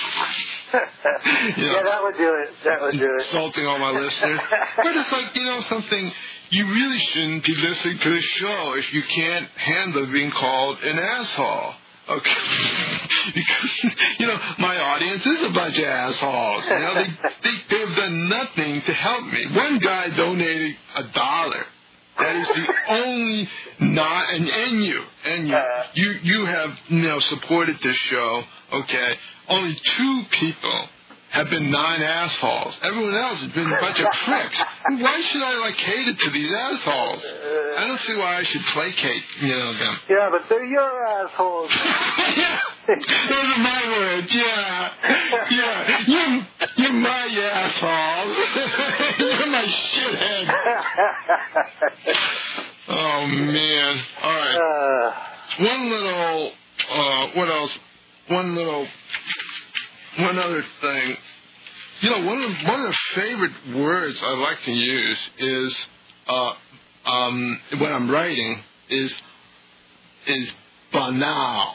Yeah, that would do it. That would do it. Insulting all my listeners. But it's like, something, you really shouldn't be listening to the show if you can't handle being called an asshole. Okay? Because, my audience is a bunch of assholes. They've done nothing to help me. One guy donated $1. That is the only you have supported this show, okay? Only 2 people have been non-assholes. Everyone else has been a bunch of pricks. Why should I cater to these assholes? I don't see why I should placate, them. Yeah, but they're your assholes. Yeah, those are my words. Yeah. You're my assholes. You're my shithead. Oh man. All right. One other thing. One of the favorite words I like to use is when I'm writing is banal.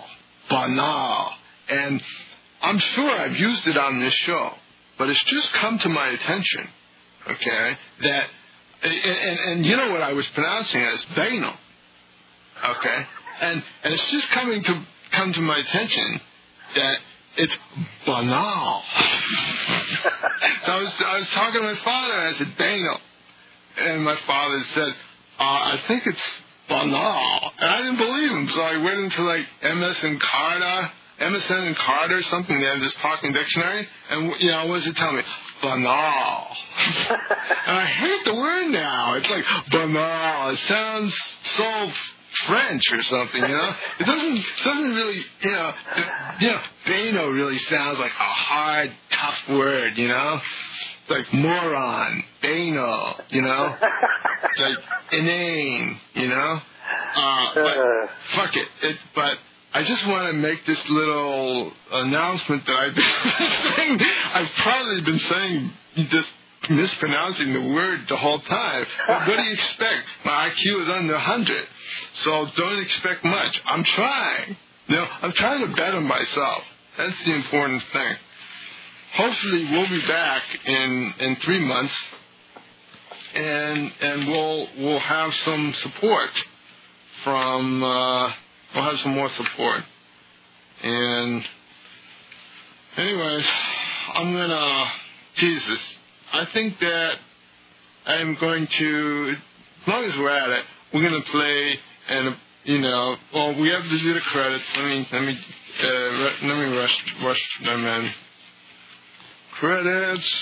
And I'm sure I've used it on this show, but it's just come to my attention, okay, that and you know what I was pronouncing it as banal, okay, and it's just come to my attention that it's banal. So I was talking to my father, and I said banal, and my father said, I think it's banal, and I didn't believe him. So I went into MSN and Carter, something. They have this talking dictionary, and what does it tell me? Banal. And I hate the word now. It's like banal. It sounds so French or something, It doesn't really, Bano really sounds like a hard, tough word, So like moron, banal, like inane, but fuck it. But I just want to make this little announcement that I've been saying. I've probably been saying this, mispronouncing the word the whole time. But what do you expect? My IQ is under 100, so don't expect much. I'm trying. I'm trying to better myself. That's the important thing. Hopefully, we'll be back in 3 months, and we'll have some support from. We'll have some more support. And anyways, I'm gonna Jesus. I think that I'm going to, as long as we're at it, we're gonna play and well, we have to do the credits. Let me rush them in. Credits.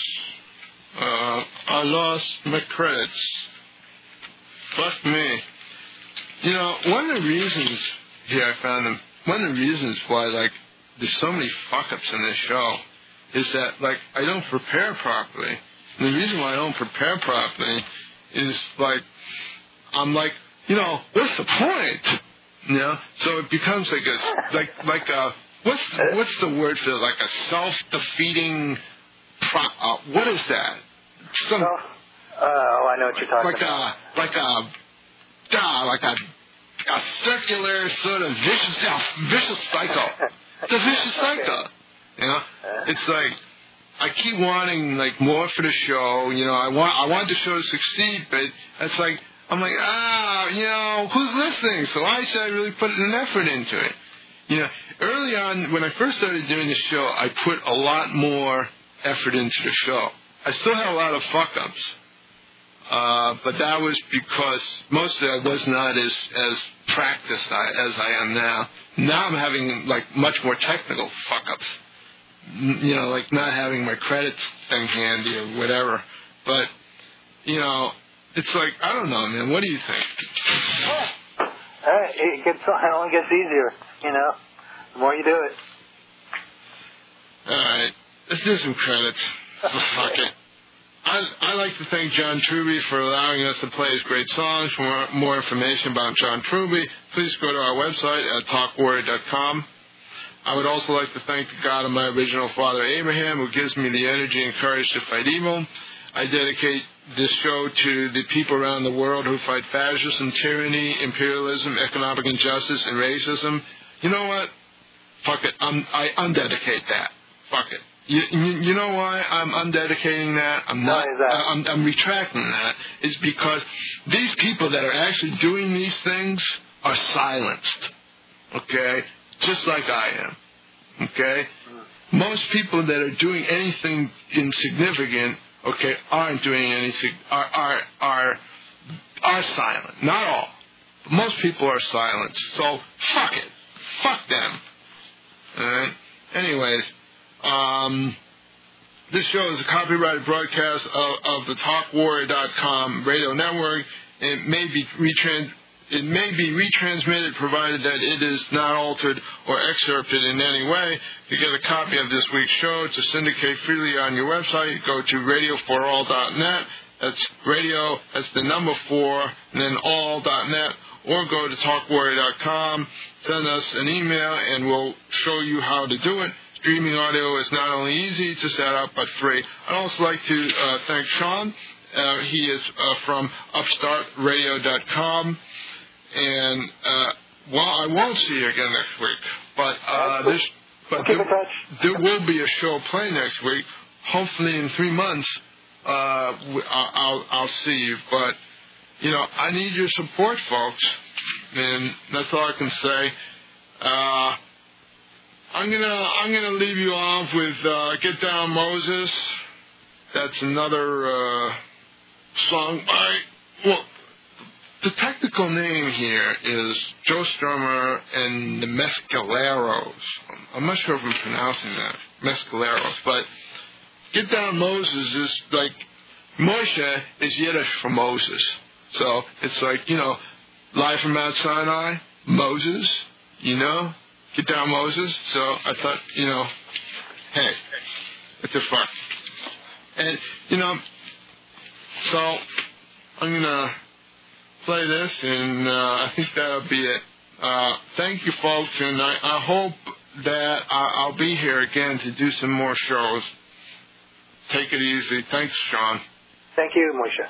I lost my credits. Fuck me. One of the reasons here I found them. One of the reasons why there's so many fuck-ups in this show is that I don't prepare properly. And the reason why I don't prepare properly is I'm what's the point? So it becomes what's the word for it? Like a self-defeating. What is that? I know what you're talking about. Like a circular sort of vicious cycle. It's a vicious cycle. It's like I keep wanting more for the show. I want the show to succeed, but it's like I'm who's listening? So why should I really put an effort into it? Early on when I first started doing the show, I put a lot more effort into the show. I still had a lot of fuck-ups. But that was because mostly I was not as practiced as I am now. Now I'm having much more technical fuck-ups. Not having my credits thing handy or whatever. But, it's I don't know, man. What do you think? It only gets easier, the more you do it. All right. Let's do some credits. Fuck it. I'd like to thank John Truby for allowing us to play his great songs. For more information about John Truby, please go to our website at talkwarrior.com. I would also like to thank the God of my original father Abraham, who gives me the energy and courage to fight evil. I dedicate this show to the people around the world who fight fascism, tyranny, imperialism, economic injustice, and racism. You know what? Fuck it. I undedicate that. Fuck it. You know why I'm undedicating that? I'm retracting that. Is because these people that are actually doing these things are silenced. Okay? Just like I am. Okay? Most people that are doing anything insignificant, okay, aren't doing anything, are silent. Not all. But most people are silent. So, fuck it. Fuck them. Alright? Anyways, this show is a copyrighted broadcast of the TalkWarrior.com radio network. It may be retransmitted provided that it is not altered or excerpted in any way. To get a copy of this week's show to syndicate freely on your website, go to radioforall.net. That's radio, that's the number 4, and then all.net. Or go to TalkWarrior.com, send us an email, and we'll show you how to do it. Streaming audio is not only easy to set up, but free. I'd also like to thank Sean. He is from upstartradio.com. And, I won't see you again next week. But, there will be a show playing next week. Hopefully in 3 months, I'll see you. But, I need your support, folks. And that's all I can say. I'm gonna leave you off with "Get Down Moses." That's another song by the technical name here is Joe Strummer and the Mescaleros. I'm not sure if I'm pronouncing that Mescaleros, but "Get Down Moses" is Moshe is Yiddish for Moses, so it's live from Mount Sinai, Moses, Get down, Moses. So I thought, hey, what the fuck? And, so I'm going to play this, and I think that'll be it. Thank you, folks, and I hope that I'll be here again to do some more shows. Take it easy. Thanks, Sean. Thank you, Moshe.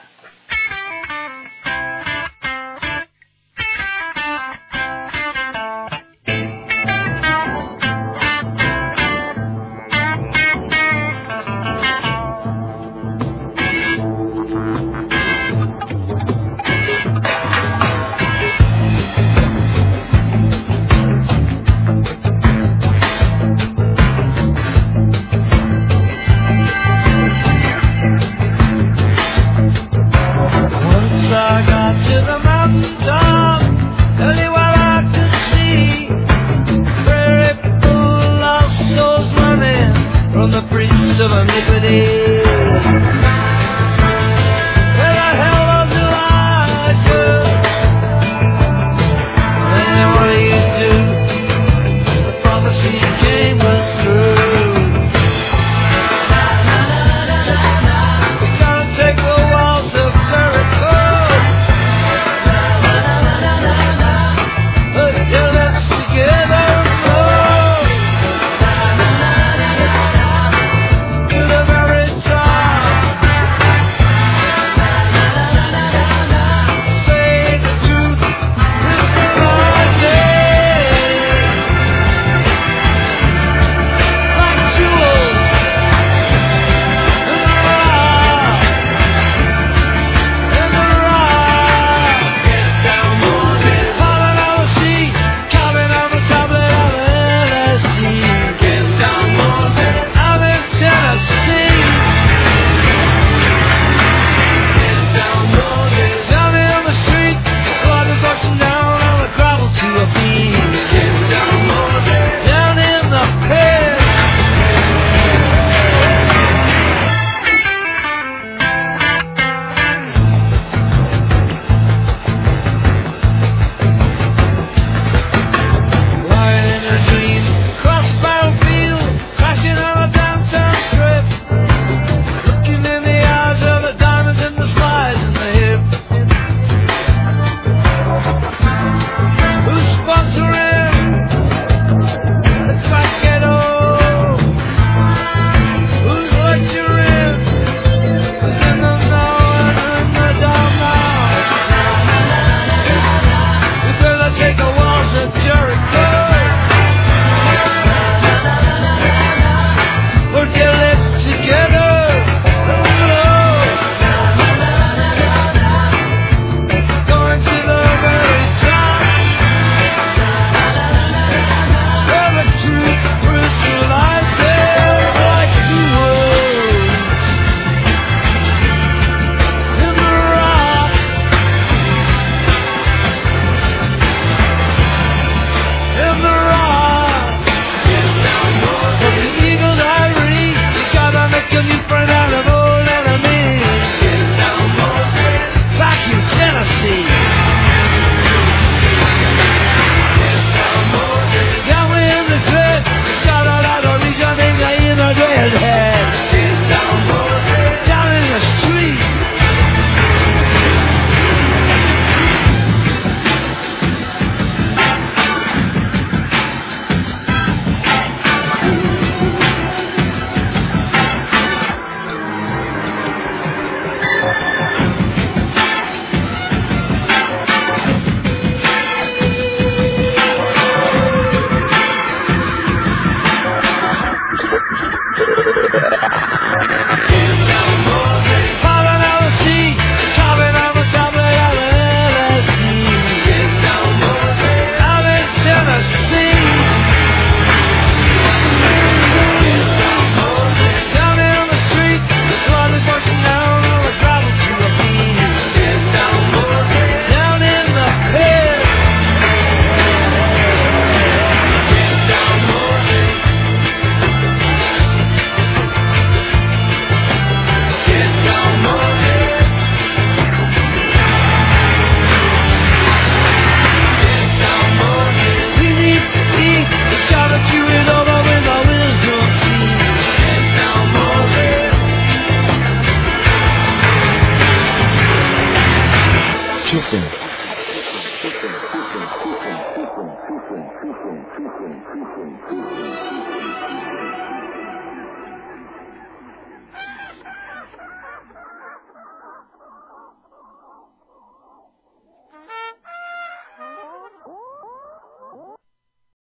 Too soon.